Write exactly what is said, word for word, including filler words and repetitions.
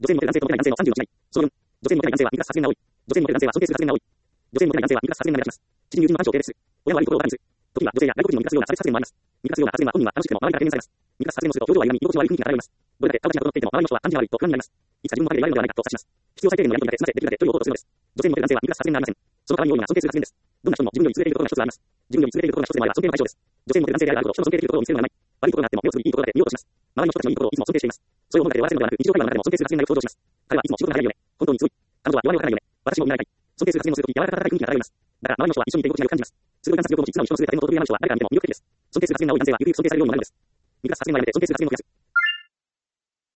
女性にモテる男性とモテない男性のさんじゅうの違い。そのよん、女性にモテない男性は見下す発言が多い。女性にモテる男性は尊敬する発言が多い。女性にモテない男性は見下す発言が目立ちます。知人友人は反を形成する。親は悪いところをバカにする。時には女性や外国人を見下すような差別発言もあります。見下すような発言は本人は楽しくても周りから懸念されます。見下す発言をすると表情は歪み、居心地の悪い雰囲気が漂います。どれだけ正しなことを言っていても周りの人は感じが悪いと不安になります。いつか自分の影で言われるのではないかと察します。必要最低限のやり取りだけ済ませできるだけ距離を置こうとするのです。女性にモテる男性は見下す発言がありません。その代わりに多いのが尊敬する発言です。どんな人も自分より優れているところが一つあります。自分より優れているところが一つでもあれば尊敬の対象です。女性にモテる男性であるほど人の尊敬できるところを見せるのではない。悪いところがあっても目をつぶりいいところだけ見ようとします。周りの人たちのいいところをいつも尊敬しています。そういう思いだけで終わらせるのではなく、日常会話の中でも尊敬する発言がよく登場します。彼はいつも仕事が早いよね。本当にすごい。彼女は弱みを持たないよね。私も見習いたい。尊敬する発言をするとき柔らか温かい雰囲気が漂います。だから周りの人は一緒にいて居心地が良く感じます。すごい観察力を持ち、素直に人のする建物を飛び上がる人は誰から見ても魅力的です。尊敬する発言が多い男性は逆に尊敬されるようにもなるんです。見下す発言がやめて尊敬する発言を増やす。